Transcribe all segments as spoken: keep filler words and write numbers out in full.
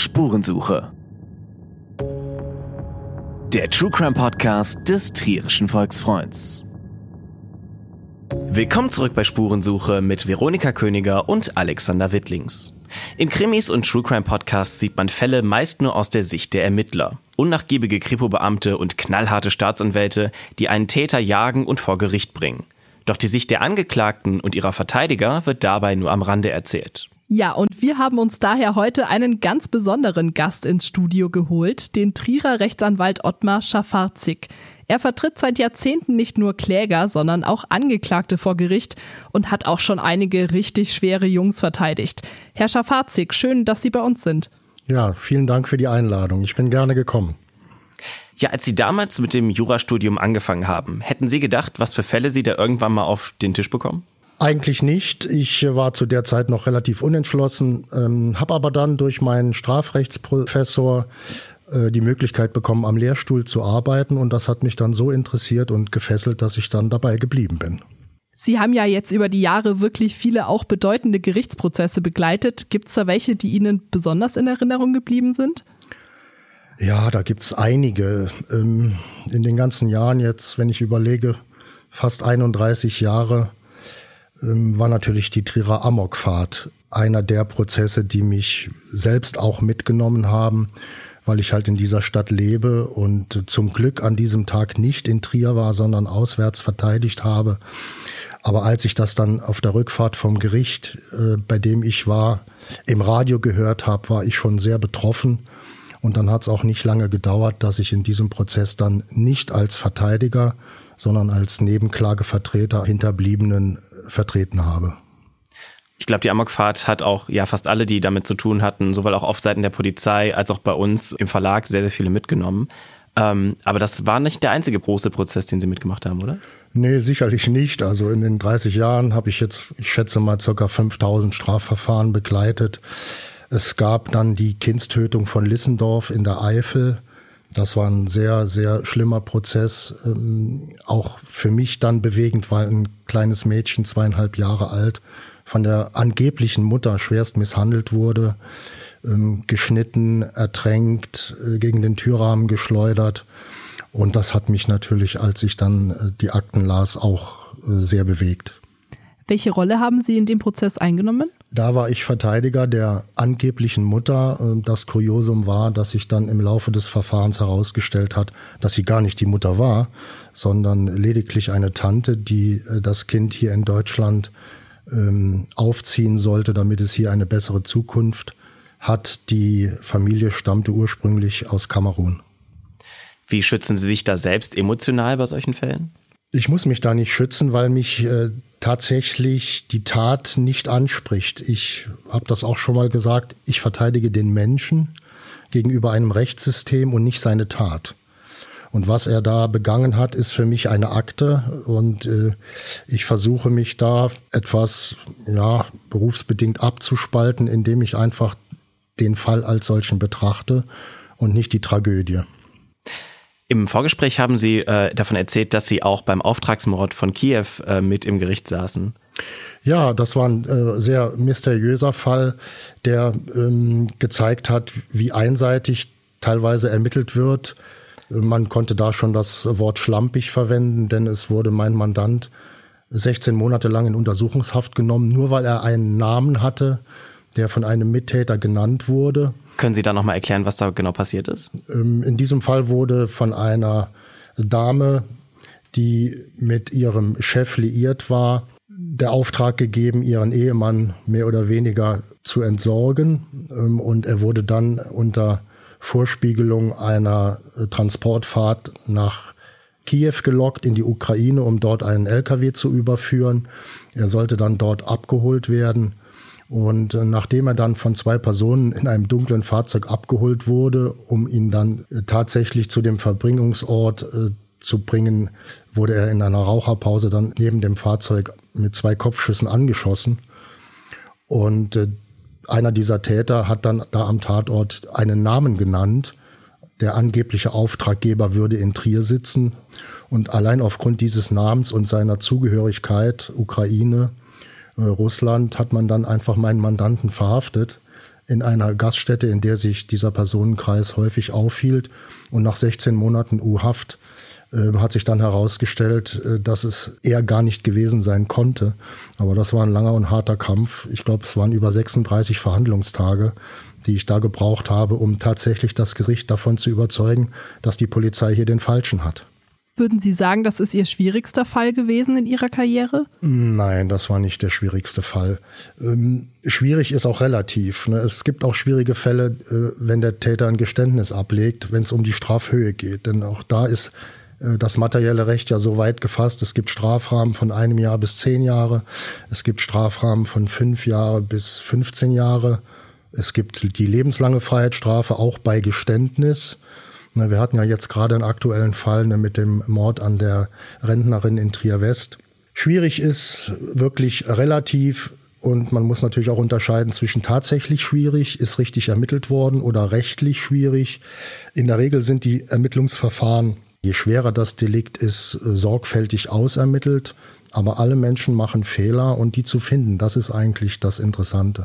Spurensuche. Der True Crime Podcast des Trierischen Volksfreunds. Willkommen zurück bei Spurensuche mit Veronika Königer und Alexander Wittlings. In Krimis und True Crime Podcasts sieht man Fälle meist nur aus der Sicht der Ermittler. Unnachgiebige Kripo-Beamte und knallharte Staatsanwälte, die einen Täter jagen und vor Gericht bringen. Doch die Sicht der Angeklagten und ihrer Verteidiger wird dabei nur am Rande erzählt. Ja, und wir haben uns daher heute einen ganz besonderen Gast ins Studio geholt, den Trierer Rechtsanwalt Ottmar Schafarczyk. Er vertritt seit Jahrzehnten nicht nur Kläger, sondern auch Angeklagte vor Gericht und hat auch schon einige richtig schwere Jungs verteidigt. Herr Schafarczyk, schön, dass Sie bei uns sind. Ja, vielen Dank für die Einladung. Ich bin gerne gekommen. Ja, als Sie damals mit dem Jurastudium angefangen haben, hätten Sie gedacht, was für Fälle Sie da irgendwann mal auf den Tisch bekommen? Eigentlich nicht. Ich war zu der Zeit noch relativ unentschlossen, ähm, habe aber dann durch meinen Strafrechtsprofessor äh, die Möglichkeit bekommen, am Lehrstuhl zu arbeiten. Und das hat mich dann so interessiert und gefesselt, dass ich dann dabei geblieben bin. Sie haben ja jetzt über die Jahre wirklich viele auch bedeutende Gerichtsprozesse begleitet. Gibt es da welche, die Ihnen besonders in Erinnerung geblieben sind? Ja, da gibt's einige. Ähm, in den ganzen Jahren jetzt, wenn ich überlege, fast einunddreißig Jahre, ähm, war natürlich die Trierer Amokfahrt einer der Prozesse, die mich selbst auch mitgenommen haben, weil ich halt in dieser Stadt lebe und zum Glück an diesem Tag nicht in Trier war, sondern auswärts verteidigt habe. Aber als ich das dann auf der Rückfahrt vom Gericht, äh, bei dem ich war, im Radio gehört habe, war ich schon sehr betroffen. Und dann hat es auch nicht lange gedauert, dass ich in diesem Prozess dann nicht als Verteidiger, sondern als Nebenklagevertreter Hinterbliebenen vertreten habe. Ich glaube, die Amokfahrt hat auch ja fast alle, die damit zu tun hatten, sowohl auch auf Seiten der Polizei als auch bei uns im Verlag sehr, sehr viele mitgenommen. Ähm, aber das war nicht der einzige große Prozess, den Sie mitgemacht haben, oder? Nee, sicherlich nicht. Also in den dreißig Jahren habe ich jetzt, ich schätze mal, ca. fünftausend Strafverfahren begleitet. Es gab dann die Kindstötung von Lissendorf in der Eifel. Das war ein sehr, sehr schlimmer Prozess. Ähm, auch für mich dann bewegend, weil ein kleines Mädchen, zweieinhalb Jahre alt, von der angeblichen Mutter schwerst misshandelt wurde, ähm, geschnitten, ertränkt, äh, gegen den Türrahmen geschleudert. Und das hat mich natürlich, als ich dann äh, die Akten las, auch äh, sehr bewegt. Welche Rolle haben Sie in dem Prozess eingenommen? Da war ich Verteidiger der angeblichen Mutter. Das Kuriosum war, dass sich dann im Laufe des Verfahrens herausgestellt hat, dass sie gar nicht die Mutter war, sondern lediglich eine Tante, die das Kind hier in Deutschland ähm, aufziehen sollte, damit es hier eine bessere Zukunft hat. Die Familie stammte ursprünglich aus Kamerun. Wie schützen Sie sich da selbst emotional bei solchen Fällen? Ich muss mich da nicht schützen, weil mich äh, tatsächlich die Tat nicht anspricht. Ich habe das auch schon mal gesagt, ich verteidige den Menschen gegenüber einem Rechtssystem und nicht seine Tat. Und was er da begangen hat, ist für mich eine Akte und äh, ich versuche mich da etwas ja, berufsbedingt abzuspalten, indem ich einfach den Fall als solchen betrachte und nicht die Tragödie. Im Vorgespräch haben Sie äh, davon erzählt, dass Sie auch beim Auftragsmord von Kiew äh, mit im Gericht saßen. Ja, das war ein äh, sehr mysteriöser Fall, der ähm, gezeigt hat, wie einseitig teilweise ermittelt wird. Man konnte da schon das Wort schlampig verwenden, denn es wurde mein Mandant sechzehn Monate lang in Untersuchungshaft genommen, nur weil er einen Namen hatte, der von einem Mittäter genannt wurde. Können Sie da nochmal erklären, was da genau passiert ist? In diesem Fall wurde von einer Dame, die mit ihrem Chef liiert war, der Auftrag gegeben, ihren Ehemann mehr oder weniger zu entsorgen. Und er wurde dann unter Vorspiegelung einer Transportfahrt nach Kiew gelockt, in die Ukraine, um dort einen L K W zu überführen. Er sollte dann dort abgeholt werden. Und nachdem er dann von zwei Personen in einem dunklen Fahrzeug abgeholt wurde, um ihn dann tatsächlich zu dem Verbringungsort äh, zu bringen, wurde er in einer Raucherpause dann neben dem Fahrzeug mit zwei Kopfschüssen angeschossen. Und äh, einer dieser Täter hat dann da am Tatort einen Namen genannt. Der angebliche Auftraggeber würde in Trier sitzen. Und allein aufgrund dieses Namens und seiner Zugehörigkeit, Ukraine, Russland, hat man dann einfach meinen Mandanten verhaftet. in einer Gaststätte, in der sich dieser Personenkreis häufig aufhielt. Und nach sechzehn Monaten U-Haft äh, hat sich dann herausgestellt, äh, dass es er gar nicht gewesen sein konnte. Aber das war ein langer und harter Kampf. Ich glaube, es waren über sechsunddreißig Verhandlungstage, die ich da gebraucht habe, um tatsächlich das Gericht davon zu überzeugen, dass die Polizei hier den Falschen hat. Würden Sie sagen, das ist Ihr schwierigster Fall gewesen in Ihrer Karriere? Nein, das war nicht der schwierigste Fall. Ähm, schwierig ist auch relativ. Ne? Es gibt auch schwierige Fälle, äh, wenn der Täter ein Geständnis ablegt, wenn es um die Strafhöhe geht. Denn auch da ist äh, das materielle Recht ja so weit gefasst. Es gibt Strafrahmen von einem Jahr bis zehn Jahre. Es gibt Strafrahmen von fünf Jahre bis fünfzehn Jahre. Es gibt die lebenslange Freiheitsstrafe auch bei Geständnis. Wir hatten ja jetzt gerade einen aktuellen Fall mit dem Mord an der Rentnerin in Trier-West. Schwierig ist wirklich relativ und man muss natürlich auch unterscheiden zwischen tatsächlich schwierig, ist richtig ermittelt worden, oder rechtlich schwierig. In der Regel sind die Ermittlungsverfahren, je schwerer das Delikt ist, sorgfältig ausermittelt. Aber alle Menschen machen Fehler und die zu finden, das ist eigentlich das Interessante.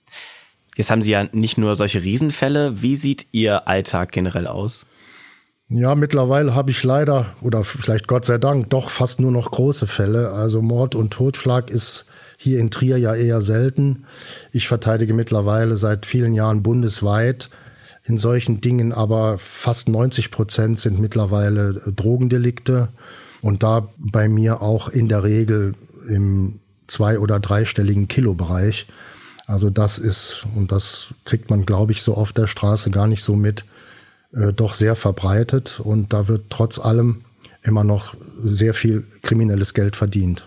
Jetzt haben Sie ja nicht nur solche Riesenfälle. Wie sieht Ihr Alltag generell aus? Ja, mittlerweile habe ich leider, oder vielleicht Gott sei Dank, doch fast nur noch große Fälle. Also Mord und Totschlag ist hier in Trier ja eher selten. Ich verteidige mittlerweile seit vielen Jahren bundesweit in solchen Dingen, aber fast neunzig Prozent sind mittlerweile Drogendelikte. Und da bei mir auch in der Regel im zwei- oder dreistelligen Kilobereich. Also das ist, und das kriegt man, glaube ich, so auf der Straße gar nicht so mit, äh, doch sehr verbreitet. Und da wird trotz allem immer noch sehr viel kriminelles Geld verdient.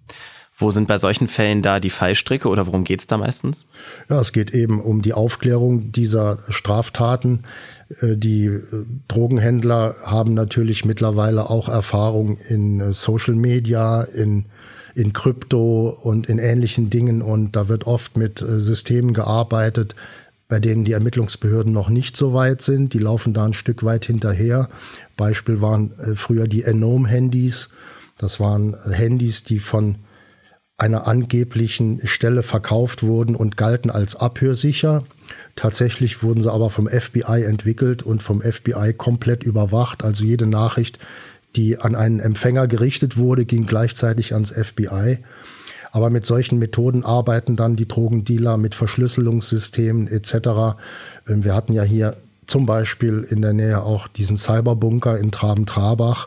Wo sind bei solchen Fällen da die Fallstricke oder worum geht es da meistens? Ja, es geht eben um die Aufklärung dieser Straftaten. Äh, die äh, Drogenhändler haben natürlich mittlerweile auch Erfahrung in äh, Social Media, in in Krypto und in ähnlichen Dingen. Und da wird oft mit äh, Systemen gearbeitet, bei denen die Ermittlungsbehörden noch nicht so weit sind. Die laufen da ein Stück weit hinterher. Beispiel waren äh, früher die Enome-Handys. Das waren äh, Handys, die von einer angeblichen Stelle verkauft wurden und galten als abhörsicher. Tatsächlich wurden sie aber vom F B I entwickelt und vom F B I komplett überwacht. Also jede Nachricht, die an einen Empfänger gerichtet wurde, ging gleichzeitig ans F B I. Aber mit solchen Methoden arbeiten dann die Drogendealer mit Verschlüsselungssystemen et cetera. Wir hatten ja hier zum Beispiel in der Nähe auch diesen Cyberbunker in Traben-Trabach.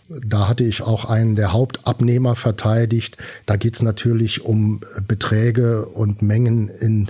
Da hatte ich auch einen der Hauptabnehmer verteidigt. Da geht es natürlich um Beträge und Mengen in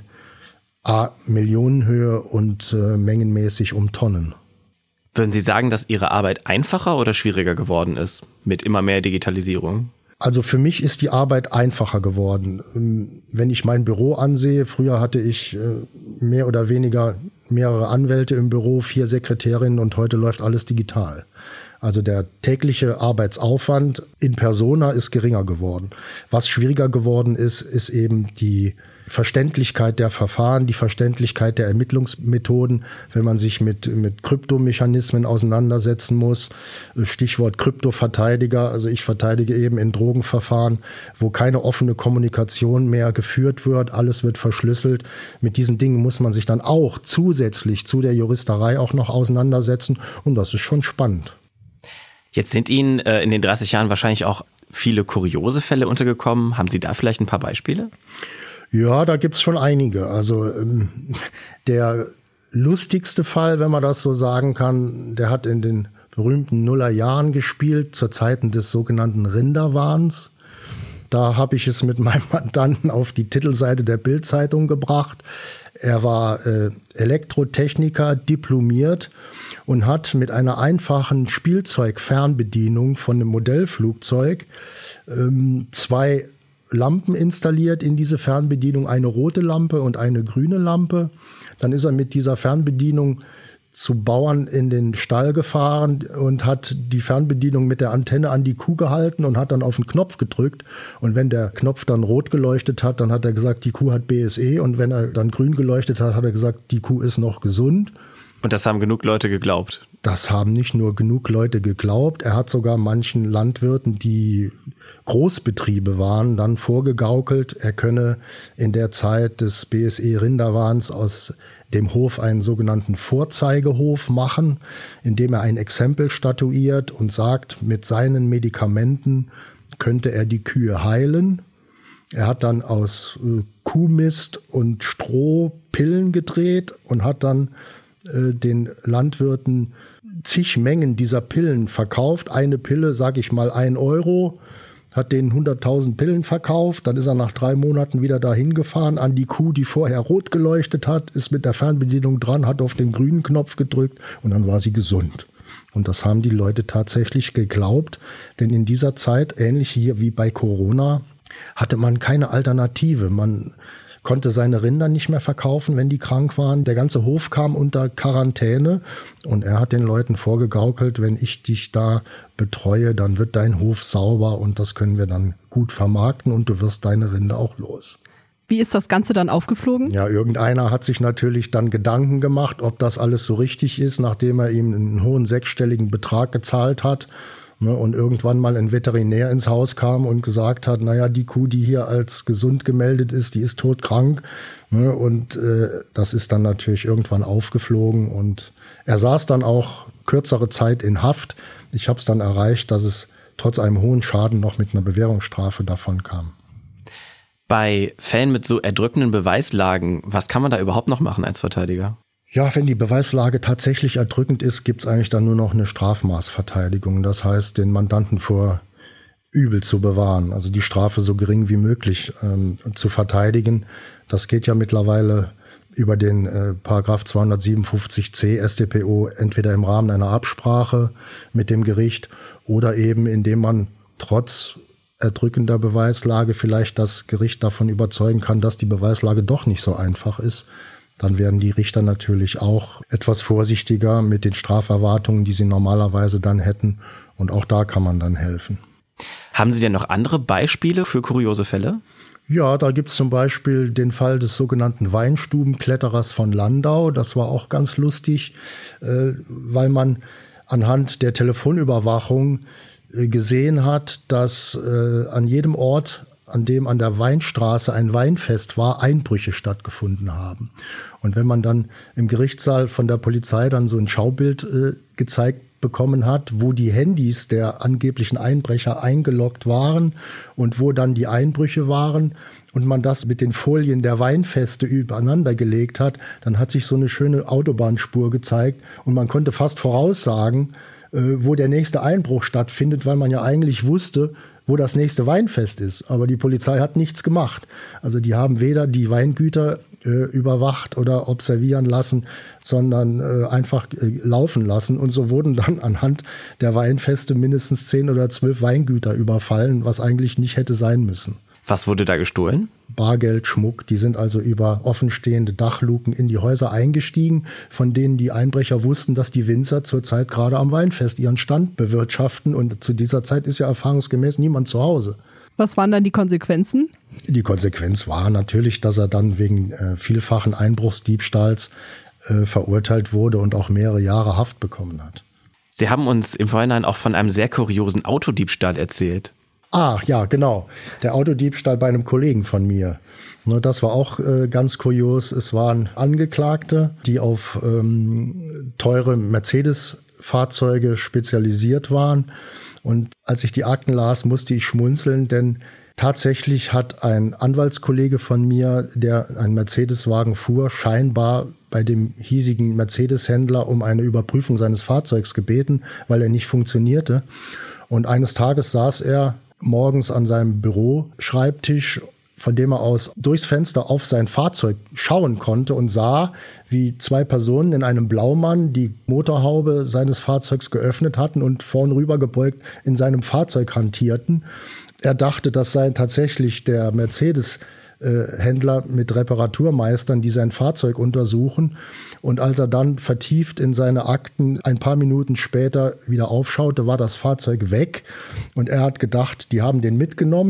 A, Millionenhöhe und äh, mengenmäßig um Tonnen. Würden Sie sagen, dass Ihre Arbeit einfacher oder schwieriger geworden ist mit immer mehr Digitalisierung? Also für mich ist die Arbeit einfacher geworden. Wenn ich mein Büro ansehe, früher hatte ich mehr oder weniger mehrere Anwälte im Büro, vier Sekretärinnen und heute läuft alles digital. Also der tägliche Arbeitsaufwand in persona ist geringer geworden. Was schwieriger geworden ist, ist eben die Verständlichkeit der Verfahren, die Verständlichkeit der Ermittlungsmethoden, wenn man sich mit, mit Kryptomechanismen auseinandersetzen muss. Stichwort Kryptoverteidiger. Also ich verteidige eben in Drogenverfahren, wo keine offene Kommunikation mehr geführt wird. Alles wird verschlüsselt. Mit diesen Dingen muss man sich dann auch zusätzlich zu der Juristerei auch noch auseinandersetzen. Und das ist schon spannend. Jetzt sind Ihnen äh, in den dreißig Jahren wahrscheinlich auch viele kuriose Fälle untergekommen. Haben Sie da vielleicht ein paar Beispiele? Ja, da gibt's schon einige. Also ähm, der lustigste Fall, wenn man das so sagen kann, der hat in den berühmten Nullerjahren gespielt, zu Zeiten des sogenannten Rinderwahns. Da habe ich es mit meinem Mandanten auf die Titelseite der Bild-Zeitung gebracht. Er war äh, Elektrotechniker, diplomiert und hat mit einer einfachen Spielzeugfernbedienung von einem Modellflugzeug ähm, zwei Lampen installiert in diese Fernbedienung, eine rote Lampe und eine grüne Lampe. Dann ist er mit dieser Fernbedienung zu Bauern in den Stall gefahren und hat die Fernbedienung mit der Antenne an die Kuh gehalten und hat dann auf den Knopf gedrückt. Und wenn der Knopf dann rot geleuchtet hat, dann hat er gesagt, die Kuh hat B S E. Und wenn er dann grün geleuchtet hat, hat er gesagt, die Kuh ist noch gesund. Und das haben genug Leute geglaubt? Das haben nicht nur genug Leute geglaubt. Er hat sogar manchen Landwirten, die Großbetriebe waren, dann vorgegaukelt, er könne in der Zeit des B S E Rinderwahns aus dem Hof einen sogenannten Vorzeigehof machen, indem er ein Exempel statuiert und sagt, mit seinen Medikamenten könnte er die Kühe heilen. Er hat dann aus äh, Kuhmist und Stroh Pillen gedreht und hat dann äh, den Landwirten zig Mengen dieser Pillen verkauft. Eine Pille, sag ich mal, ein Euro, hat denen hunderttausend Pillen verkauft. Dann ist er nach drei Monaten wieder dahin gefahren an die Kuh, die vorher rot geleuchtet hat, ist mit der Fernbedienung dran, hat auf den grünen Knopf gedrückt und dann war sie gesund. Und das haben die Leute tatsächlich geglaubt, denn in dieser Zeit, ähnlich hier wie bei Corona, hatte man keine Alternative. Man konnte seine Rinder nicht mehr verkaufen, wenn die krank waren. Der ganze Hof kam unter Quarantäne und er hat den Leuten vorgegaukelt, wenn ich dich da betreue, dann wird dein Hof sauber und das können wir dann gut vermarkten und du wirst deine Rinder auch los. Wie ist das Ganze dann aufgeflogen? Ja, irgendeiner hat sich natürlich dann Gedanken gemacht, ob das alles so richtig ist, nachdem er ihm einen hohen sechsstelligen Betrag gezahlt hat. Und irgendwann mal ein Veterinär ins Haus kam und gesagt hat, naja, die Kuh, die hier als gesund gemeldet ist, die ist todkrank. Und äh, das ist dann natürlich irgendwann aufgeflogen. Und er saß dann auch kürzere Zeit in Haft. Ich habe es dann erreicht, dass es trotz einem hohen Schaden noch mit einer Bewährungsstrafe davon kam. Bei Fällen mit so erdrückenden Beweislagen, was kann man da überhaupt noch machen als Verteidiger? Ja, wenn die Beweislage tatsächlich erdrückend ist, gibt es eigentlich dann nur noch eine Strafmaßverteidigung. Das heißt, den Mandanten vor Übel zu bewahren, also die Strafe so gering wie möglich ähm, zu verteidigen. Das geht ja mittlerweile über den äh, Paragraph zweihundertsiebenundfünfzig c S t p o entweder im Rahmen einer Absprache mit dem Gericht oder eben indem man trotz erdrückender Beweislage vielleicht das Gericht davon überzeugen kann, dass die Beweislage doch nicht so einfach ist. Dann werden die Richter natürlich auch etwas vorsichtiger mit den Straferwartungen, die sie normalerweise dann hätten. Und auch da kann man dann helfen. Haben Sie denn noch andere Beispiele für kuriose Fälle? Ja, da gibt es zum Beispiel den Fall des sogenannten Weinstubenkletterers von Landau. Das war auch ganz lustig, weil man anhand der Telefonüberwachung gesehen hat, dass an jedem Ort, an dem an der Weinstraße ein Weinfest war, Einbrüche stattgefunden haben. Und wenn man dann im Gerichtssaal von der Polizei dann so ein Schaubild äh, gezeigt bekommen hat, wo die Handys der angeblichen Einbrecher eingeloggt waren und wo dann die Einbrüche waren und man das mit den Folien der Weinfeste übereinander gelegt hat, dann hat sich so eine schöne Autobahnspur gezeigt und man konnte fast voraussagen, äh, wo der nächste Einbruch stattfindet, weil man ja eigentlich wusste, wo das nächste Weinfest ist. Aber die Polizei hat nichts gemacht. Also die haben weder die Weingüter äh, überwacht oder observieren lassen, sondern äh, einfach äh, laufen lassen. Und so wurden dann anhand der Weinfeste mindestens zehn oder zwölf Weingüter überfallen, was eigentlich nicht hätte sein müssen. Was wurde da gestohlen? Bargeld, Schmuck. Die sind also über offenstehende Dachluken in die Häuser eingestiegen, von denen die Einbrecher wussten, dass die Winzer zurzeit gerade am Weinfest ihren Stand bewirtschaften. Und zu dieser Zeit ist ja erfahrungsgemäß niemand zu Hause. Was waren dann die Konsequenzen? Die Konsequenz war natürlich, dass er dann wegen äh, vielfachen Einbruchsdiebstahls äh, verurteilt wurde und auch mehrere Jahre Haft bekommen hat. Sie haben uns im Vorhinein auch von einem sehr kuriosen Autodiebstahl erzählt. Ah, ja, genau. Der Autodiebstahl bei einem Kollegen von mir. Das war auch äh, ganz kurios. Es waren Angeklagte, die auf ähm, teure Mercedes-Fahrzeuge spezialisiert waren. Und als ich die Akten las, musste ich schmunzeln, denn tatsächlich hat ein Anwaltskollege von mir, der einen Mercedes-Wagen fuhr, scheinbar bei dem hiesigen Mercedes-Händler um eine Überprüfung seines Fahrzeugs gebeten, weil er nicht funktionierte. Und eines Tages saß er morgens an seinem Büroschreibtisch, von dem er aus durchs Fenster auf sein Fahrzeug schauen konnte und sah, wie zwei Personen in einem Blaumann die Motorhaube seines Fahrzeugs geöffnet hatten und vorn rüber gebeugt in seinem Fahrzeug hantierten. Er dachte, das sei tatsächlich der Mercedes-Händler mit Reparaturmeistern, die sein Fahrzeug untersuchen. Und als er dann vertieft in seine Akten ein paar Minuten später wieder aufschaute, war das Fahrzeug weg. Und er hat gedacht, die haben den mitgenommen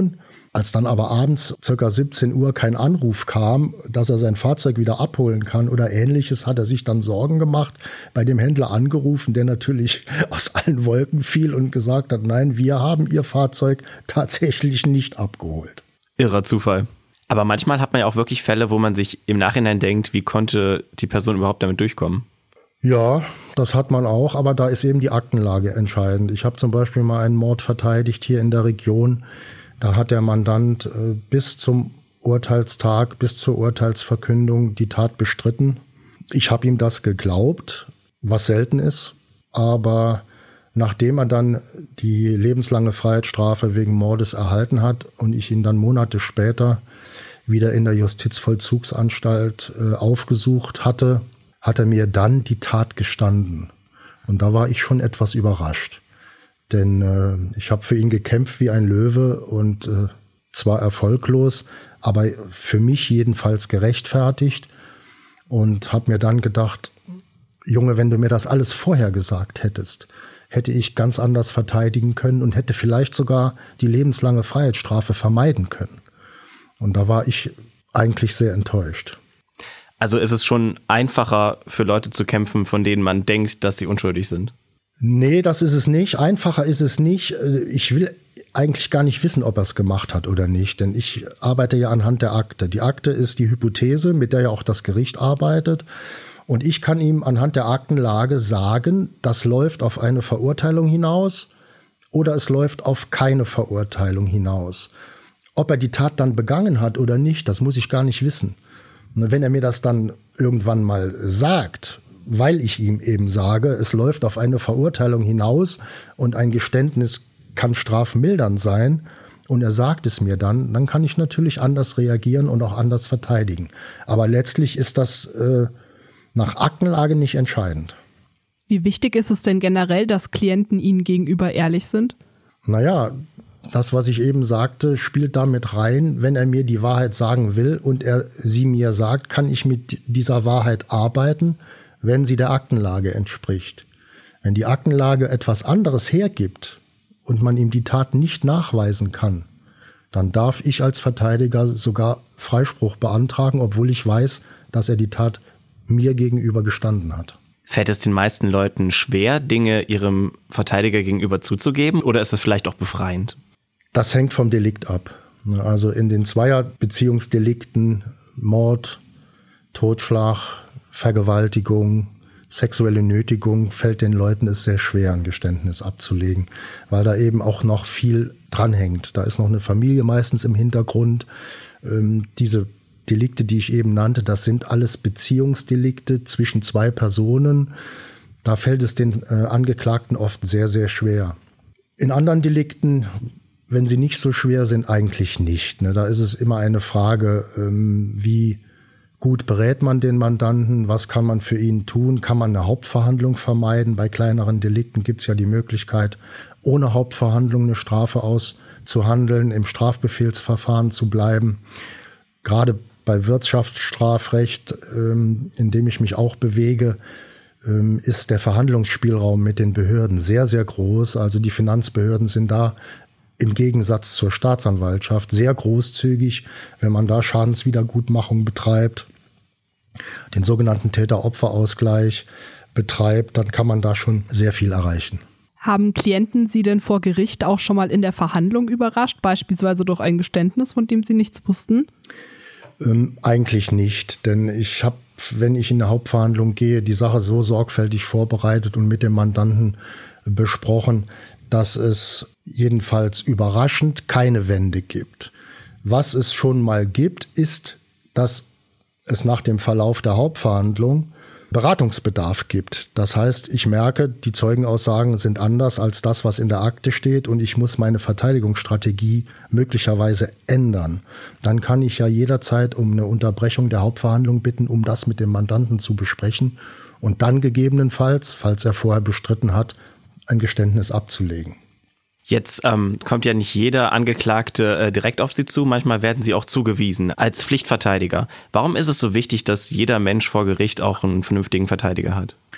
Als dann aber abends ca. siebzehn Uhr kein Anruf kam, dass er sein Fahrzeug wieder abholen kann oder Ähnliches, hat er sich dann Sorgen gemacht, bei dem Händler angerufen, der natürlich aus allen Wolken fiel und gesagt hat, nein, wir haben Ihr Fahrzeug tatsächlich nicht abgeholt. Irrer Zufall. Aber manchmal hat man ja auch wirklich Fälle, wo man sich im Nachhinein denkt, wie konnte die Person überhaupt damit durchkommen? Ja, das hat man auch, aber da ist eben die Aktenlage entscheidend. Ich habe zum Beispiel mal einen Mord verteidigt hier in der Region. Da hat der Mandant äh, bis zum Urteilstag, bis zur Urteilsverkündung die Tat bestritten. Ich habe ihm das geglaubt, was selten ist. Aber nachdem er dann die lebenslange Freiheitsstrafe wegen Mordes erhalten hat und ich ihn dann Monate später wieder in der Justizvollzugsanstalt äh, aufgesucht hatte, hat er mir dann die Tat gestanden. Und da war ich schon etwas überrascht. Denn äh, ich habe für ihn gekämpft wie ein Löwe und äh, zwar erfolglos, aber für mich jedenfalls gerechtfertigt. Und habe mir dann gedacht, Junge, wenn du mir das alles vorher gesagt hättest, hätte ich ganz anders verteidigen können und hätte vielleicht sogar die lebenslange Freiheitsstrafe vermeiden können. Und da war ich eigentlich sehr enttäuscht. Also ist es schon einfacher für Leute zu kämpfen, von denen man denkt, dass sie unschuldig sind? Nee, das ist es nicht. Einfacher ist es nicht. Ich will eigentlich gar nicht wissen, ob er es gemacht hat oder nicht, denn ich arbeite ja anhand der Akte. Die Akte ist die Hypothese, mit der ja auch das Gericht arbeitet. Und ich kann ihm anhand der Aktenlage sagen, das läuft auf eine Verurteilung hinaus oder es läuft auf keine Verurteilung hinaus. Ob er die Tat dann begangen hat oder nicht, das muss ich gar nicht wissen. Und wenn er mir das dann irgendwann mal sagt, weil ich ihm eben sage, es läuft auf eine Verurteilung hinaus und ein Geständnis kann strafmildernd sein und er sagt es mir dann, dann kann ich natürlich anders reagieren und auch anders verteidigen. Aber letztlich ist das äh, nach Aktenlage nicht entscheidend. Wie wichtig ist es denn generell, dass Klienten Ihnen gegenüber ehrlich sind? Naja, das, was ich eben sagte, spielt damit rein. Wenn er mir die Wahrheit sagen will und er sie mir sagt, kann ich mit dieser Wahrheit arbeiten, wenn sie der Aktenlage entspricht. Wenn die Aktenlage etwas anderes hergibt und man ihm die Tat nicht nachweisen kann, dann darf ich als Verteidiger sogar Freispruch beantragen, obwohl ich weiß, dass er die Tat mir gegenüber gestanden hat. Fällt es den meisten Leuten schwer, Dinge ihrem Verteidiger gegenüber zuzugeben, oder ist es vielleicht auch befreiend? Das hängt vom Delikt ab. Also in den Zweierbeziehungsdelikten, Mord, Totschlag, Vergewaltigung, sexuelle Nötigung, fällt den Leuten es sehr schwer, ein Geständnis abzulegen, weil da eben auch noch viel dranhängt. Da ist noch eine Familie meistens im Hintergrund. Ähm, diese Delikte, die ich eben nannte, das sind alles Beziehungsdelikte zwischen zwei Personen. Da fällt es den äh, Angeklagten oft sehr, sehr schwer. In anderen Delikten, wenn sie nicht so schwer sind, eigentlich nicht. Ne? Da ist es immer eine Frage, ähm, wie gut berät man den Mandanten, was kann man für ihn tun, kann man eine Hauptverhandlung vermeiden. Bei kleineren Delikten gibt es ja die Möglichkeit, ohne Hauptverhandlung eine Strafe auszuhandeln, im Strafbefehlsverfahren zu bleiben. Gerade bei Wirtschaftsstrafrecht, ähm, in dem ich mich auch bewege, ähm, ist der Verhandlungsspielraum mit den Behörden sehr, sehr groß. Also die Finanzbehörden sind da im Gegensatz zur Staatsanwaltschaft sehr großzügig, wenn man da Schadenswiedergutmachung betreibt, den sogenannten Täter-Opfer-Ausgleich betreibt, dann kann man da schon sehr viel erreichen. Haben Klienten Sie denn vor Gericht auch schon mal in der Verhandlung überrascht, beispielsweise durch ein Geständnis, von dem Sie nichts wussten? Ähm, eigentlich nicht, denn ich habe, wenn ich in eine Hauptverhandlung gehe, die Sache so sorgfältig vorbereitet und mit dem Mandanten besprochen, dass es jedenfalls überraschend keine Wende gibt. Was es schon mal gibt, ist, dass es nach dem Verlauf der Hauptverhandlung Beratungsbedarf gibt. Das heißt, ich merke, die Zeugenaussagen sind anders als das, was in der Akte steht und ich muss meine Verteidigungsstrategie möglicherweise ändern. Dann kann ich ja jederzeit um eine Unterbrechung der Hauptverhandlung bitten, um das mit dem Mandanten zu besprechen und dann gegebenenfalls, falls er vorher bestritten hat, ein Geständnis abzulegen. Jetzt ähm, kommt ja nicht jeder Angeklagte äh, direkt auf Sie zu, manchmal werden Sie auch zugewiesen als Pflichtverteidiger. Warum ist es so wichtig, dass jeder Mensch vor Gericht auch einen vernünftigen Verteidiger hat?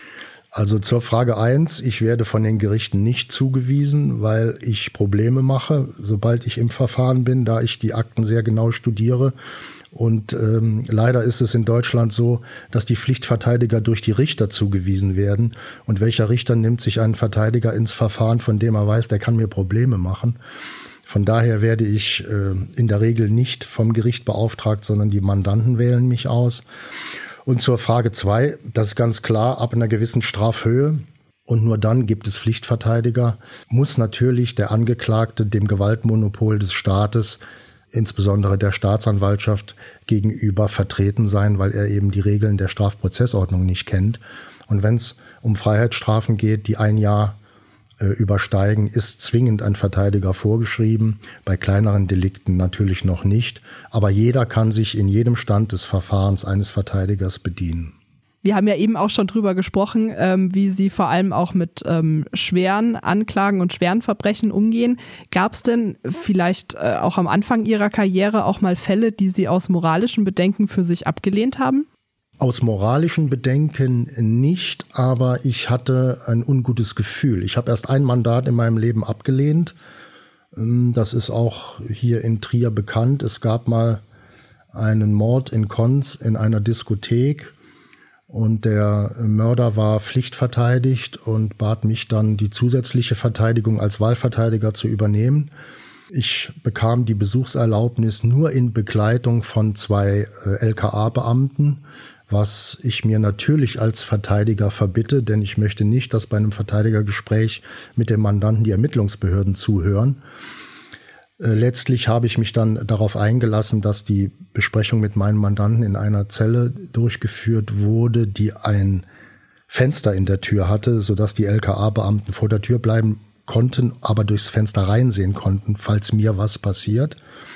Also zur Frage eins, ich werde von den Gerichten nicht zugewiesen, weil ich Probleme mache, sobald ich im Verfahren bin, da ich die Akten sehr genau studiere. Und ähm, leider ist es in Deutschland so, dass die Pflichtverteidiger durch die Richter zugewiesen werden. Und welcher Richter nimmt sich einen Verteidiger ins Verfahren, von dem er weiß, der kann mir Probleme machen? Von daher werde ich äh, in der Regel nicht vom Gericht beauftragt, sondern die Mandanten wählen mich aus. Und zur Frage zwei, das ist ganz klar, ab einer gewissen Strafhöhe und nur dann gibt es Pflichtverteidiger, muss natürlich der Angeklagte dem Gewaltmonopol des Staates, insbesondere der Staatsanwaltschaft, gegenüber vertreten sein, weil er eben die Regeln der Strafprozessordnung nicht kennt. Und wenn es um Freiheitsstrafen geht, die ein Jahr übersteigen, ist zwingend ein Verteidiger vorgeschrieben, bei kleineren Delikten natürlich noch nicht, aber jeder kann sich in jedem Stand des Verfahrens eines Verteidigers bedienen. Wir haben ja eben auch schon drüber gesprochen, ähm, wie Sie vor allem auch mit ähm, schweren Anklagen und schweren Verbrechen umgehen. Gab es denn vielleicht äh, auch am Anfang Ihrer Karriere auch mal Fälle, die Sie aus moralischen Bedenken für sich abgelehnt haben? Aus moralischen Bedenken nicht, aber ich hatte ein ungutes Gefühl. Ich habe erst ein Mandat in meinem Leben abgelehnt. Das ist auch hier in Trier bekannt. Es gab mal einen Mord in Konz in einer Diskothek und der Mörder war pflichtverteidigt und bat mich dann, die zusätzliche Verteidigung als Wahlverteidiger zu übernehmen. Ich bekam die Besuchserlaubnis nur in Begleitung von zwei L K A-Beamten, was ich mir natürlich als Verteidiger verbitte, denn ich möchte nicht, dass bei einem Verteidigergespräch mit dem Mandanten die Ermittlungsbehörden zuhören. Äh, letztlich habe ich mich dann darauf eingelassen, dass die Besprechung mit meinen Mandanten in einer Zelle durchgeführt wurde, die ein Fenster in der Tür hatte, sodass die L K A-Beamten vor der Tür bleiben konnten, aber durchs Fenster reinsehen konnten, falls mir was passiert.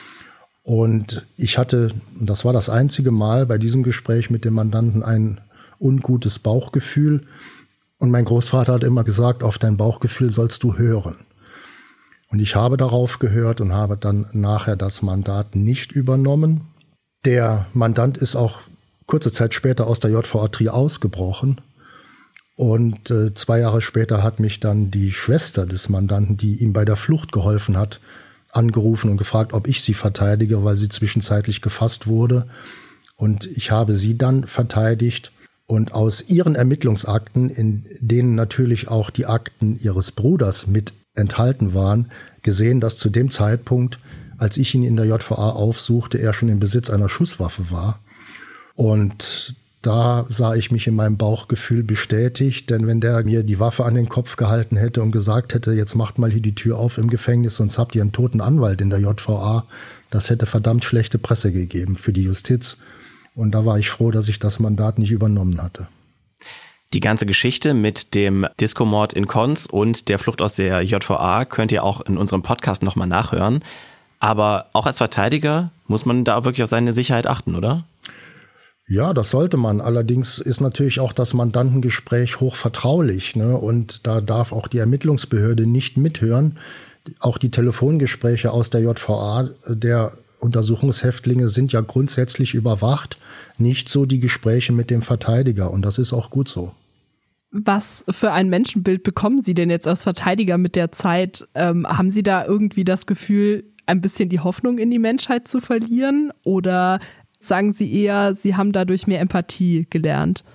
Und ich hatte, das war das einzige Mal bei diesem Gespräch mit dem Mandanten, ein ungutes Bauchgefühl. Und mein Großvater hat immer gesagt, auf dein Bauchgefühl sollst du hören. Und ich habe darauf gehört und habe dann nachher das Mandat nicht übernommen. Der Mandant ist auch kurze Zeit später aus der J V A Trier ausgebrochen. Und äh, zwei Jahre später hat mich dann die Schwester des Mandanten, die ihm bei der Flucht geholfen hat, angerufen und gefragt, ob ich sie verteidige, weil sie zwischenzeitlich gefasst wurde. Und ich habe sie dann verteidigt. Und aus ihren Ermittlungsakten, in denen natürlich auch die Akten ihres Bruders mit enthalten waren, gesehen, dass zu dem Zeitpunkt, als ich ihn in der J V A aufsuchte, er schon im Besitz einer Schusswaffe war. Und da sah ich mich in meinem Bauchgefühl bestätigt, denn wenn der mir die Waffe an den Kopf gehalten hätte und gesagt hätte, jetzt macht mal hier die Tür auf im Gefängnis, sonst habt ihr einen toten Anwalt in der J V A, das hätte verdammt schlechte Presse gegeben für die Justiz. Und da war ich froh, dass ich das Mandat nicht übernommen hatte. Die ganze Geschichte mit dem Disco-Mord in Konz und der Flucht aus der J V A könnt ihr auch in unserem Podcast nochmal nachhören. Aber auch als Verteidiger muss man da wirklich auf seine Sicherheit achten, oder? Ja, das sollte man. Allerdings ist natürlich auch das Mandantengespräch hochvertraulich, ne? Und da darf auch die Ermittlungsbehörde nicht mithören. Auch die Telefongespräche aus der J V A der Untersuchungshäftlinge sind ja grundsätzlich überwacht. Nicht so die Gespräche mit dem Verteidiger. Und das ist auch gut so. Was für ein Menschenbild bekommen Sie denn jetzt als Verteidiger mit der Zeit? Ähm, haben Sie da irgendwie das Gefühl, ein bisschen die Hoffnung in die Menschheit zu verlieren? Oder sagen Sie eher, Sie haben dadurch mehr Empathie gelernt?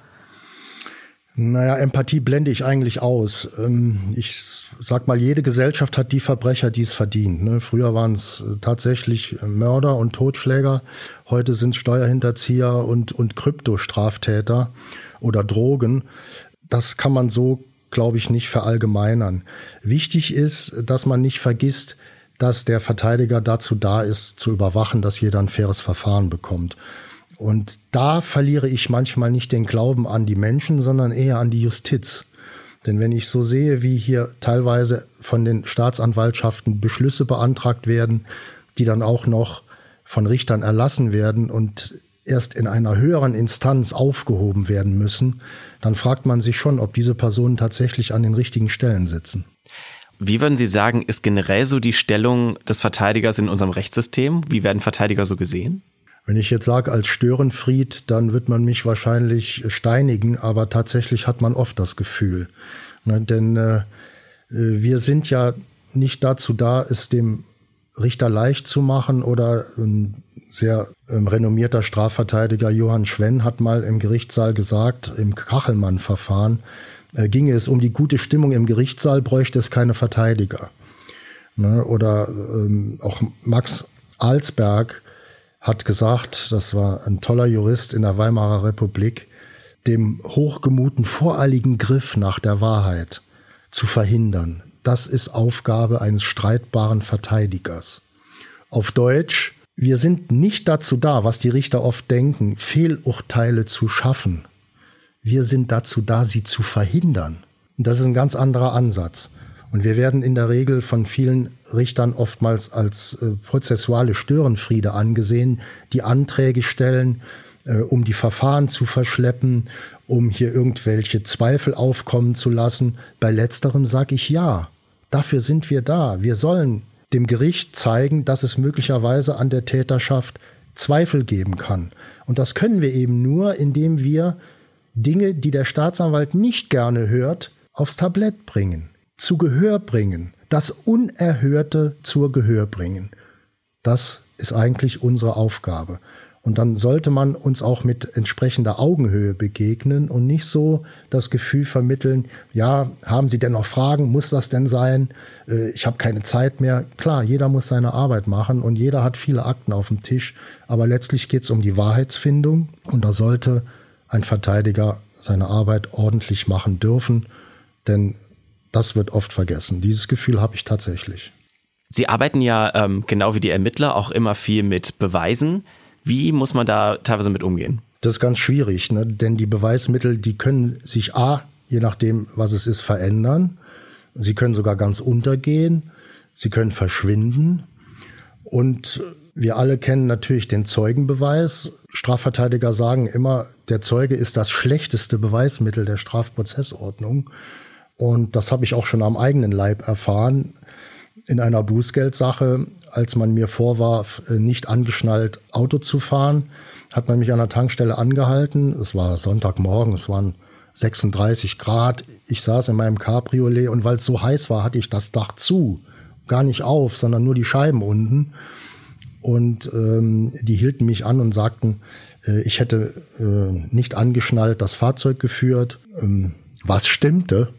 Naja, Empathie blende ich eigentlich aus. Ich sag mal, jede Gesellschaft hat die Verbrecher, die es verdient. Früher waren es tatsächlich Mörder und Totschläger. Heute sind es Steuerhinterzieher und, und Kryptostraftäter oder Drogen. Das kann man so, glaube ich, nicht verallgemeinern. Wichtig ist, dass man nicht vergisst, dass der Verteidiger dazu da ist, zu überwachen, dass jeder ein faires Verfahren bekommt. Und da verliere ich manchmal nicht den Glauben an die Menschen, sondern eher an die Justiz. Denn wenn ich so sehe, wie hier teilweise von den Staatsanwaltschaften Beschlüsse beantragt werden, die dann auch noch von Richtern erlassen werden und erst in einer höheren Instanz aufgehoben werden müssen, dann fragt man sich schon, ob diese Personen tatsächlich an den richtigen Stellen sitzen. Wie würden Sie sagen, ist generell so die Stellung des Verteidigers in unserem Rechtssystem? Wie werden Verteidiger so gesehen? Wenn ich jetzt sage als Störenfried, dann wird man mich wahrscheinlich steinigen, aber tatsächlich hat man oft das Gefühl. Ne, denn äh, wir sind ja nicht dazu da, es dem Richter leicht zu machen, oder ein sehr ähm, renommierter Strafverteidiger Johann Schwenn hat mal im Gerichtssaal gesagt, im Kachelmann-Verfahren, äh, ginge es um die gute Stimmung im Gerichtssaal, bräuchte es keine Verteidiger. Ne, oder ähm, auch Max Alsberg hat gesagt, das war ein toller Jurist in der Weimarer Republik, dem hochgemuten voreiligen Griff nach der Wahrheit zu verhindern. Das ist Aufgabe eines streitbaren Verteidigers. Auf Deutsch, wir sind nicht dazu da, was die Richter oft denken, Fehlurteile zu schaffen. Wir sind dazu da, sie zu verhindern. Und das ist ein ganz anderer Ansatz. Und wir werden in der Regel von vielen Richtern oftmals als äh, prozessuale Störenfriede angesehen, die Anträge stellen, äh, um die Verfahren zu verschleppen, um hier irgendwelche Zweifel aufkommen zu lassen. Bei letzterem sage ich ja, dafür sind wir da. Wir sollen dem Gericht zeigen, dass es möglicherweise an der Täterschaft Zweifel geben kann. Und das können wir eben nur, indem wir Dinge, die der Staatsanwalt nicht gerne hört, aufs Tablett bringen. Zu Gehör bringen, das Unerhörte zur Gehör bringen. Das ist eigentlich unsere Aufgabe. Und dann sollte man uns auch mit entsprechender Augenhöhe begegnen und nicht so das Gefühl vermitteln, ja, haben Sie denn noch Fragen, muss das denn sein? Ich habe keine Zeit mehr. Klar, jeder muss seine Arbeit machen und jeder hat viele Akten auf dem Tisch, aber letztlich geht es um die Wahrheitsfindung und da sollte ein Verteidiger seine Arbeit ordentlich machen dürfen, denn das wird oft vergessen. Dieses Gefühl habe ich tatsächlich. Sie arbeiten ja ähm, genau wie die Ermittler auch immer viel mit Beweisen. Wie muss man da teilweise mit umgehen? Das ist ganz schwierig, ne? Denn die Beweismittel, die können sich A, je nachdem, was es ist, verändern. Sie können sogar ganz untergehen. Sie können verschwinden. Und wir alle kennen natürlich den Zeugenbeweis. Strafverteidiger sagen immer, der Zeuge ist das schlechteste Beweismittel der Strafprozessordnung. Und das habe ich auch schon am eigenen Leib erfahren. In einer Bußgeldsache, als man mir vorwarf, nicht angeschnallt Auto zu fahren, hat man mich an der Tankstelle angehalten. Es war Sonntagmorgen, es waren sechsunddreißig Grad. Ich saß in meinem Cabriolet und weil es so heiß war, hatte ich das Dach zu. Gar nicht auf, sondern nur die Scheiben unten. Und ähm, die hielten mich an und sagten, äh, ich hätte äh, nicht angeschnallt das Fahrzeug geführt. Ähm, was stimmte?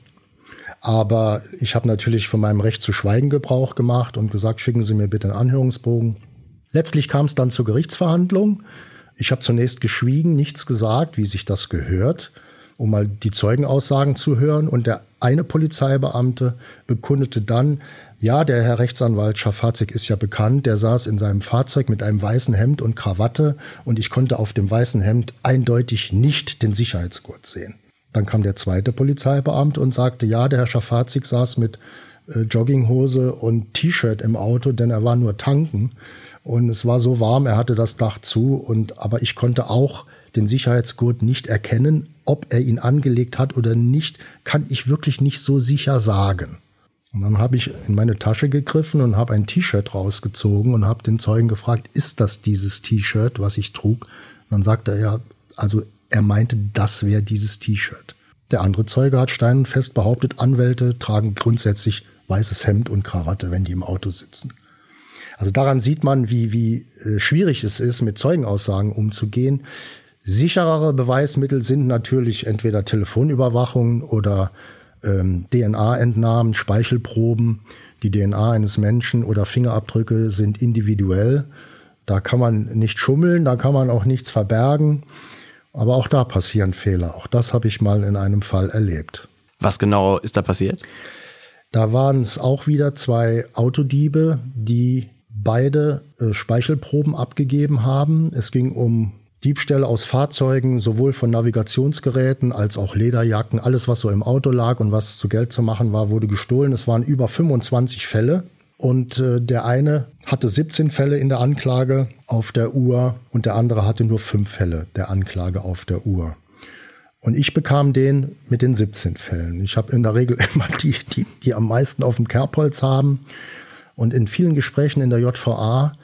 Aber ich habe natürlich von meinem Recht zu schweigen Gebrauch gemacht und gesagt, schicken Sie mir bitte einen Anhörungsbogen. Letztlich kam es dann zur Gerichtsverhandlung. Ich habe zunächst geschwiegen, nichts gesagt, wie sich das gehört, um mal die Zeugenaussagen zu hören. Und der eine Polizeibeamte bekundete dann, ja, der Herr Rechtsanwalt Schafarczyk ist ja bekannt, der saß in seinem Fahrzeug mit einem weißen Hemd und Krawatte und ich konnte auf dem weißen Hemd eindeutig nicht den Sicherheitsgurt sehen. Dann kam der zweite Polizeibeamte und sagte, ja, der Herr Schafarczyk saß mit äh, Jogginghose und T-Shirt im Auto, denn er war nur tanken und es war so warm, er hatte das Dach zu, und aber ich konnte auch den Sicherheitsgurt nicht erkennen. Ob er ihn angelegt hat oder nicht, kann ich wirklich nicht so sicher sagen. Und dann habe ich in meine Tasche gegriffen und habe ein T-Shirt rausgezogen und habe den Zeugen gefragt, ist das dieses T-Shirt, was ich trug? Und dann sagte er, ja, also er meinte, das wäre dieses T-Shirt. Der andere Zeuge hat steinfest behauptet, Anwälte tragen grundsätzlich weißes Hemd und Krawatte, wenn die im Auto sitzen. Also daran sieht man, wie, wie äh, schwierig es ist, mit Zeugenaussagen umzugehen. Sicherere Beweismittel sind natürlich entweder Telefonüberwachung oder ähm, D N A-Entnahmen, Speichelproben. Die D N A eines Menschen oder Fingerabdrücke sind individuell. Da kann man nicht schummeln, da kann man auch nichts verbergen. Aber auch da passieren Fehler. Auch das habe ich mal in einem Fall erlebt. Was genau ist da passiert? Da waren es auch wieder zwei Autodiebe, die beide äh, Speichelproben abgegeben haben. Es ging um Diebstähle aus Fahrzeugen, sowohl von Navigationsgeräten als auch Lederjacken. Alles, was so im Auto lag und was zu Geld zu machen war, wurde gestohlen. Es waren über fünfundzwanzig Fälle. Und äh, der eine hatte siebzehn Fälle in der Anklage auf der Uhr und der andere hatte nur fünf Fälle der Anklage auf der Uhr. Und ich bekam den mit den siebzehn Fällen. Ich habe in der Regel immer die, die, die am meisten auf dem Kerbholz haben. Und in vielen Gesprächen in der J V A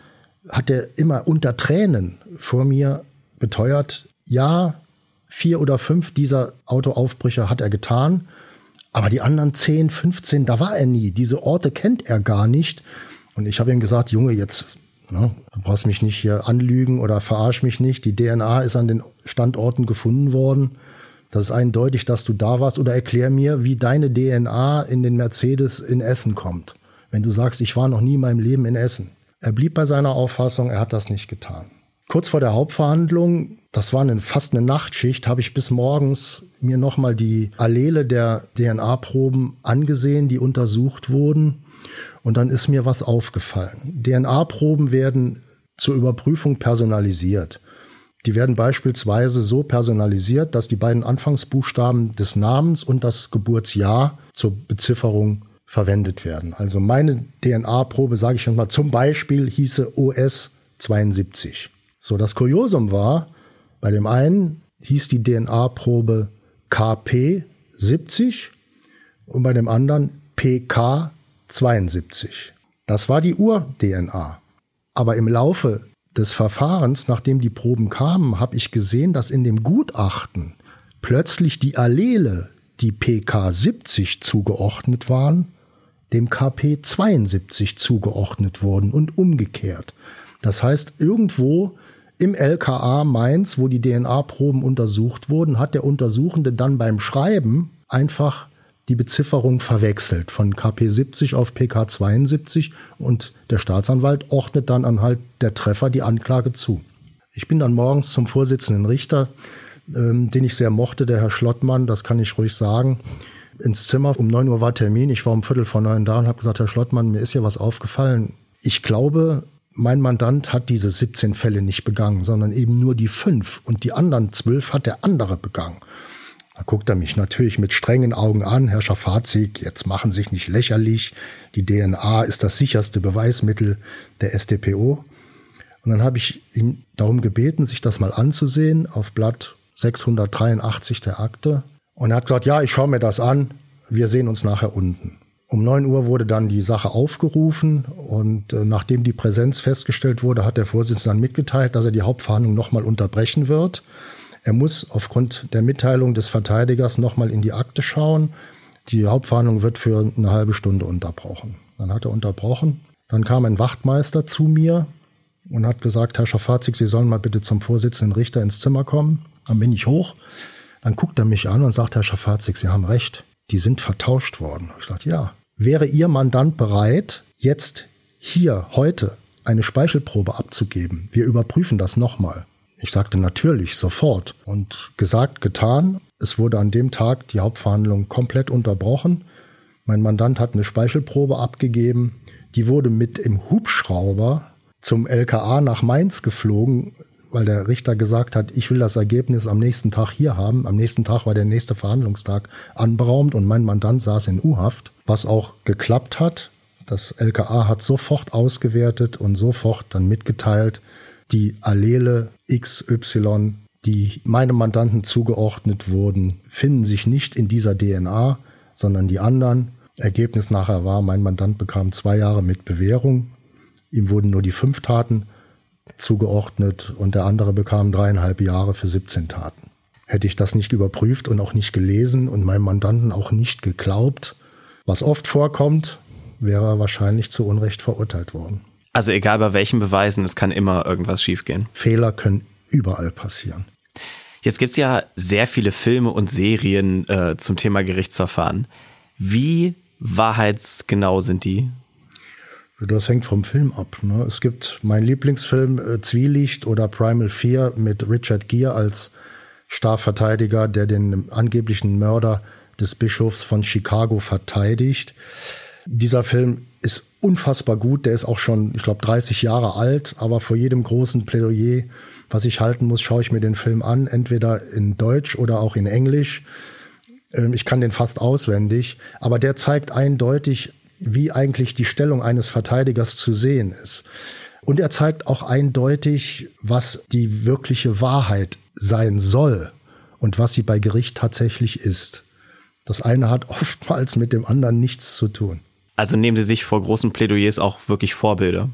hat er immer unter Tränen vor mir beteuert, ja, vier oder fünf dieser Autoaufbrüche hat er getan, aber die anderen zehn, fünfzehn, da war er nie. Diese Orte kennt er gar nicht. Und ich habe ihm gesagt, Junge, jetzt, ne, du brauchst mich nicht hier anlügen oder verarsch mich nicht. Die D N A ist an den Standorten gefunden worden. Das ist eindeutig, dass du da warst. Oder erklär mir, wie deine D N A in den Mercedes in Essen kommt. Wenn du sagst, ich war noch nie in meinem Leben in Essen. Er blieb bei seiner Auffassung, er hat das nicht getan. Kurz vor der Hauptverhandlung, das war eine, fast eine Nachtschicht, habe ich bis morgens mir nochmal die Allele der D N A-Proben angesehen, die untersucht wurden. Und dann ist mir was aufgefallen. D N A-Proben werden zur Überprüfung personalisiert. Die werden beispielsweise so personalisiert, dass die beiden Anfangsbuchstaben des Namens und das Geburtsjahr zur Bezifferung verwendet werden. Also meine D N A-Probe, sage ich schon mal, zum Beispiel hieße O S zweiundsiebzig. So, das Kuriosum war, bei dem einen hieß die D N A-Probe K P siebzig und bei dem anderen P K zweiundsiebzig. Das war die Ur-D N A. Aber im Laufe des Verfahrens, nachdem die Proben kamen, habe ich gesehen, dass in dem Gutachten plötzlich die Allele, die P K siebzig zugeordnet waren, dem K P zweiundsiebzig zugeordnet wurden und umgekehrt. Das heißt, irgendwo im L K A Mainz, wo die D N A-Proben untersucht wurden, hat der Untersuchende dann beim Schreiben einfach die Bezifferung verwechselt von K P siebzig auf P K zweiundsiebzig und der Staatsanwalt ordnet dann anhand der Treffer die Anklage zu. Ich bin dann morgens zum Vorsitzenden Richter, ähm, den ich sehr mochte, der Herr Schlottmann, das kann ich ruhig sagen, ins Zimmer. Um neun Uhr war Termin, ich war um Viertel vor neun da und habe gesagt, Herr Schlottmann, mir ist hier was aufgefallen. Ich glaube, mein Mandant hat diese siebzehn Fälle nicht begangen, sondern eben nur die fünf und die anderen zwölf hat der andere begangen. Da guckt er mich natürlich mit strengen Augen an. Herr Schafarzik, jetzt machen Sie sich nicht lächerlich. Die D N A ist das sicherste Beweismittel der S t P O. Und dann habe ich ihn darum gebeten, sich das mal anzusehen auf Blatt sechshundertdreiundachtzig der Akte. Und er hat gesagt, ja, ich schaue mir das an. Wir sehen uns nachher unten. Um neun Uhr wurde dann die Sache aufgerufen und äh, nachdem die Präsenz festgestellt wurde, hat der Vorsitzende dann mitgeteilt, dass er die Hauptverhandlung nochmal unterbrechen wird. Er muss aufgrund der Mitteilung des Verteidigers nochmal in die Akte schauen. Die Hauptverhandlung wird für eine halbe Stunde unterbrochen. Dann hat er unterbrochen. Dann kam ein Wachtmeister zu mir und hat gesagt, Herr Schafarzik, Sie sollen mal bitte zum Vorsitzenden Richter ins Zimmer kommen. Dann bin ich hoch. Dann guckt er mich an und sagt, Herr Schafarzik, Sie haben recht. Die sind vertauscht worden. Ich sagte, ja. Wäre Ihr Mandant bereit, jetzt hier, heute, eine Speichelprobe abzugeben? Wir überprüfen das nochmal. Ich sagte natürlich, sofort. Und gesagt, getan. Es wurde an dem Tag die Hauptverhandlung komplett unterbrochen. Mein Mandant hat eine Speichelprobe abgegeben. Die wurde mit im Hubschrauber zum L K A nach Mainz geflogen, weil der Richter gesagt hat, ich will das Ergebnis am nächsten Tag hier haben. Am nächsten Tag war der nächste Verhandlungstag anberaumt und mein Mandant saß in U-Haft, was auch geklappt hat. Das L K A hat sofort ausgewertet und sofort dann mitgeteilt, die Allele X Y, die meinem Mandanten zugeordnet wurden, finden sich nicht in dieser D N A, sondern die anderen. Ergebnis nachher war, mein Mandant bekam zwei Jahre mit Bewährung. Ihm wurden nur die fünf Taten zugeordnet und der andere bekam dreieinhalb Jahre für siebzehn Taten. Hätte ich das nicht überprüft und auch nicht gelesen und meinem Mandanten auch nicht geglaubt, was oft vorkommt, wäre er wahrscheinlich zu Unrecht verurteilt worden. Also egal bei welchen Beweisen, es kann immer irgendwas schiefgehen. Fehler können überall passieren. Jetzt gibt es ja sehr viele Filme und Serien äh, zum Thema Gerichtsverfahren. Wie wahrheitsgenau sind die? Das hängt vom Film ab. Ne? Es gibt meinen Lieblingsfilm äh, Zwielicht oder Primal Fear mit Richard Gere als Strafverteidiger, der den angeblichen Mörder des Bischofs von Chicago verteidigt. Dieser Film ist unfassbar gut. Der ist auch schon, ich glaube, dreißig Jahre alt. Aber vor jedem großen Plädoyer, was ich halten muss, schaue ich mir den Film an. Entweder in Deutsch oder auch in Englisch. Ähm, ich kann den fast auswendig. Aber der zeigt eindeutig, wie eigentlich die Stellung eines Verteidigers zu sehen ist. Und er zeigt auch eindeutig, was die wirkliche Wahrheit sein soll und was sie bei Gericht tatsächlich ist. Das eine hat oftmals mit dem anderen nichts zu tun. Also nehmen Sie sich vor großen Plädoyers auch wirklich Vorbilder?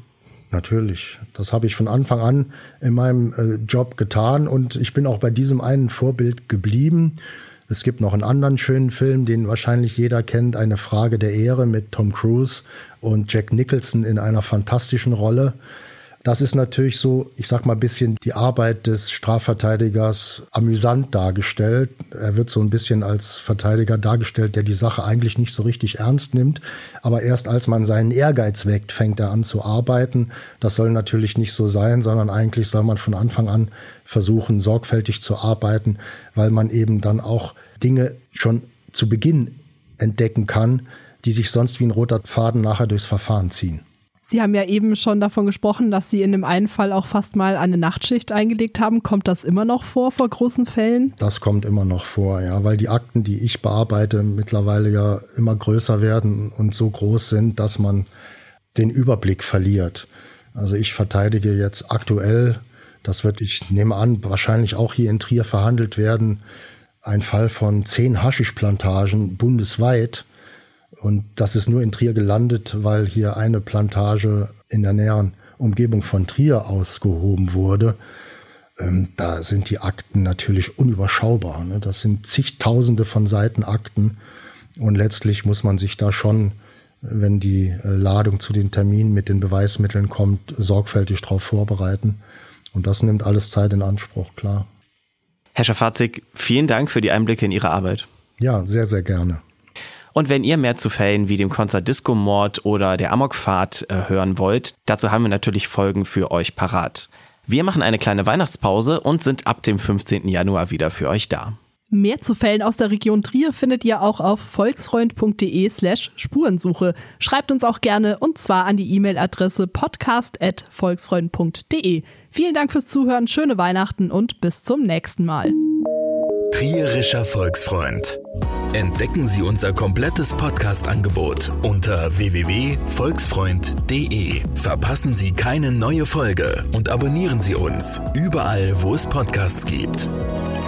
Natürlich. Das habe ich von Anfang an in meinem äh, Job getan und ich bin auch bei diesem einen Vorbild geblieben. Es gibt noch einen anderen schönen Film, den wahrscheinlich jeder kennt, Eine Frage der Ehre mit Tom Cruise und Jack Nicholson in einer fantastischen Rolle. Das ist natürlich so, ich sag mal, ein bisschen die Arbeit des Strafverteidigers amüsant dargestellt. Er wird so ein bisschen als Verteidiger dargestellt, der die Sache eigentlich nicht so richtig ernst nimmt. Aber erst als man seinen Ehrgeiz weckt, fängt er an zu arbeiten. Das soll natürlich nicht so sein, sondern eigentlich soll man von Anfang an versuchen, sorgfältig zu arbeiten, weil man eben dann auch Dinge schon zu Beginn entdecken kann, die sich sonst wie ein roter Faden nachher durchs Verfahren ziehen. Sie haben ja eben schon davon gesprochen, dass Sie in dem einen Fall auch fast mal eine Nachtschicht eingelegt haben. Kommt das immer noch vor, vor großen Fällen? Das kommt immer noch vor, ja, weil die Akten, die ich bearbeite, mittlerweile ja immer größer werden und so groß sind, dass man den Überblick verliert. Also ich verteidige jetzt aktuell, das wird, ich nehme an, wahrscheinlich auch hier in Trier verhandelt werden, ein Fall von zehn Haschischplantagen bundesweit. Und das ist nur in Trier gelandet, weil hier eine Plantage in der näheren Umgebung von Trier ausgehoben wurde. Ähm, da sind die Akten natürlich unüberschaubar. Ne? Das sind zigtausende von Seiten Akten. Und letztlich muss man sich da schon, wenn die äh, Ladung zu den Terminen mit den Beweismitteln kommt, sorgfältig darauf vorbereiten. Und das nimmt alles Zeit in Anspruch, klar. Herr Schafarczyk, vielen Dank für die Einblicke in Ihre Arbeit. Ja, sehr, sehr gerne. Und wenn ihr mehr zu Fällen wie dem Konzer-Disco-Mord oder der Amokfahrt äh, hören wollt, dazu haben wir natürlich Folgen für euch parat. Wir machen eine kleine Weihnachtspause und sind ab dem fünfzehnten Januar wieder für euch da. Mehr zu Fällen aus der Region Trier findet ihr auch auf volksfreund.de slash Spurensuche. Schreibt uns auch gerne und zwar an die E-Mail-Adresse podcast at volksfreund.de. Vielen Dank fürs Zuhören, schöne Weihnachten und bis zum nächsten Mal. Trierischer Volksfreund. Entdecken Sie unser komplettes Podcast-Angebot unter w w w punkt volksfreund punkt de. Verpassen Sie keine neue Folge und abonnieren Sie uns überall, wo es Podcasts gibt.